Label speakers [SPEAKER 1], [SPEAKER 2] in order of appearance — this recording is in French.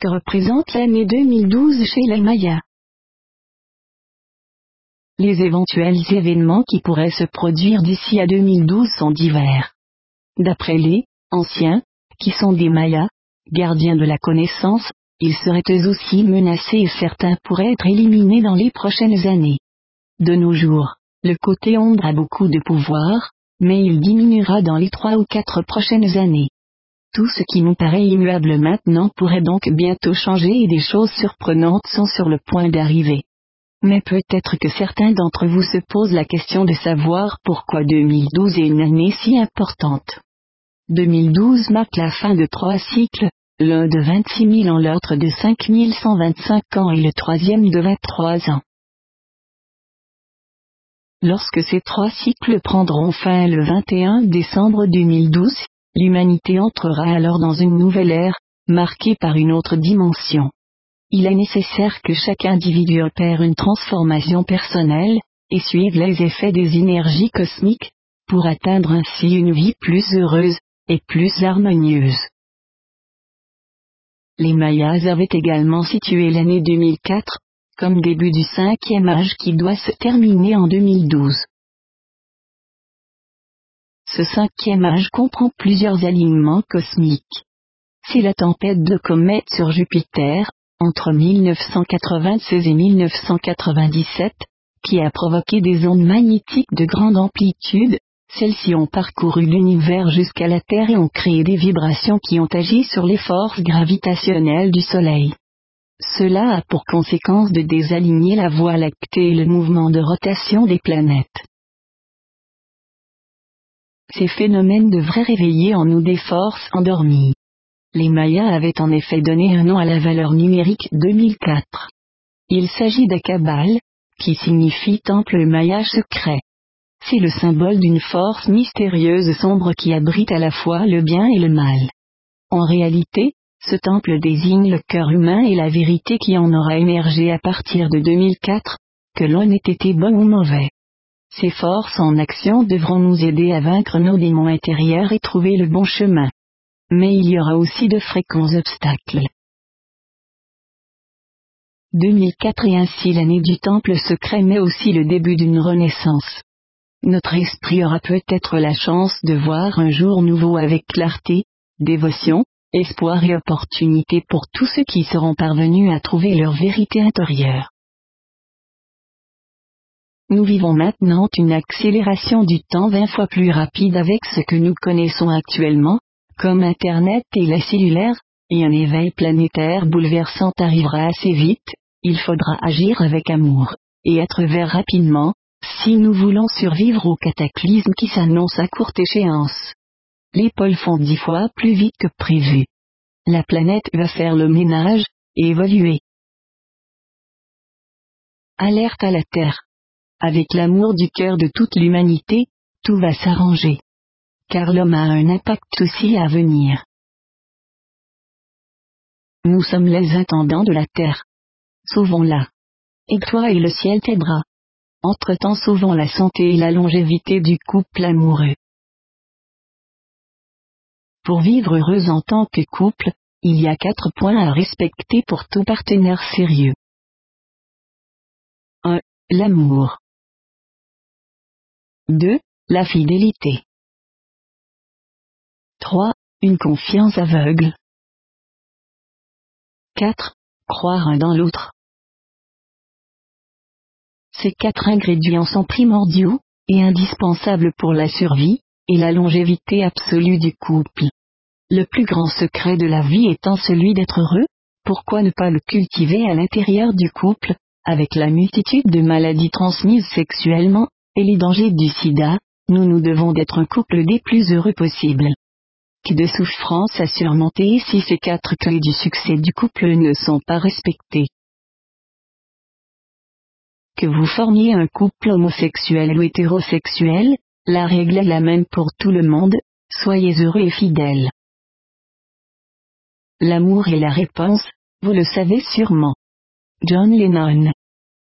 [SPEAKER 1] que représente l'année 2012 chez les Mayas. Les éventuels événements qui pourraient se produire d'ici à 2012 sont divers. D'après les anciens, qui sont des Mayas, gardiens de la connaissance, ils seraient eux aussi menacés et certains pourraient être éliminés dans les prochaines années. De nos jours, le côté ombre a beaucoup de pouvoir, mais il diminuera dans les 3 ou 4 prochaines années. Tout ce qui nous paraît immuable maintenant pourrait donc bientôt changer et des choses surprenantes sont sur le point d'arriver. Mais peut-être que certains d'entre vous se posent la question de savoir pourquoi 2012 est une année si importante. 2012 marque la fin de 3 cycles, l'un de 26 000 ans, l'autre de 5 125 ans et le troisième de 23 ans. Lorsque ces 3 cycles prendront fin le 21 décembre 2012, l'humanité entrera alors dans une nouvelle ère, marquée par une autre dimension. Il est nécessaire que chaque individu opère une transformation personnelle, et suive les effets des énergies cosmiques, pour atteindre ainsi une vie plus heureuse, et plus harmonieuse. Les Mayas avaient également situé l'année 2004, comme début du 5e âge qui doit se terminer en 2012. Ce 5e âge comprend plusieurs alignements cosmiques. C'est la tempête de comètes sur Jupiter, entre 1996 et 1997, qui a provoqué des ondes magnétiques de grande amplitude. Celles-ci ont parcouru l'univers jusqu'à la Terre et ont créé des vibrations qui ont agi sur les forces gravitationnelles du Soleil. Cela a pour conséquence de désaligner la Voie lactée et le mouvement de rotation des planètes. Ces phénomènes devraient réveiller en nous des forces endormies. Les Mayas avaient en effet donné un nom à la valeur numérique 2004. Il s'agit d'Akabal, qui signifie temple maya secret. C'est le symbole d'une force mystérieuse sombre qui abrite à la fois le bien et le mal. En réalité, ce temple désigne le cœur humain et la vérité qui en aura émergé à partir de 2004, que l'on ait été bon ou mauvais. Ces forces en action devront nous aider à vaincre nos démons intérieurs et trouver le bon chemin. Mais il y aura aussi de fréquents obstacles. 2004 est ainsi l'année du temple secret mais aussi le début d'une renaissance. Notre esprit aura peut-être la chance de voir un jour nouveau avec clarté, dévotion, espoir et opportunité pour tous ceux qui seront parvenus à trouver leur vérité intérieure. Nous vivons maintenant une accélération du temps 20 fois plus rapide avec ce que nous connaissons actuellement, comme Internet et la cellulaire, et un éveil planétaire bouleversant arrivera assez vite. Il faudra agir avec amour, et être vert rapidement, si nous voulons survivre au cataclysme qui s'annonce à courte échéance. Les pôles font 10 fois plus vite que prévu. La planète va faire le ménage, et évoluer. Alerte à la Terre. Avec l'amour du cœur de toute l'humanité, tout va s'arranger. Car l'homme a un impact aussi à venir. Nous sommes les intendants de la Terre. Sauvons-la. Et toi et le ciel t'aidera. Entre-temps sauvons la santé et la longévité du couple amoureux. Pour vivre heureux en tant que couple, il y a 4 points à respecter pour tout partenaire sérieux. 1. L'amour. 2. La fidélité. 3. Une confiance aveugle. 4. Croire un dans l'autre. Ces 4 ingrédients sont primordiaux, et indispensables pour la survie, et la longévité absolue du couple. Le plus grand secret de la vie étant celui d'être heureux, pourquoi ne pas le cultiver à l'intérieur du couple, avec la multitude de maladies transmises sexuellement, et les dangers du sida, nous devons d'être un couple des plus heureux possibles. Que de souffrances à surmonter si ces 4 clés du succès du couple ne sont pas respectées. Que vous formiez un couple homosexuel ou hétérosexuel, la règle est la même pour tout le monde, soyez heureux et fidèles. L'amour est la réponse, vous le savez sûrement. John Lennon.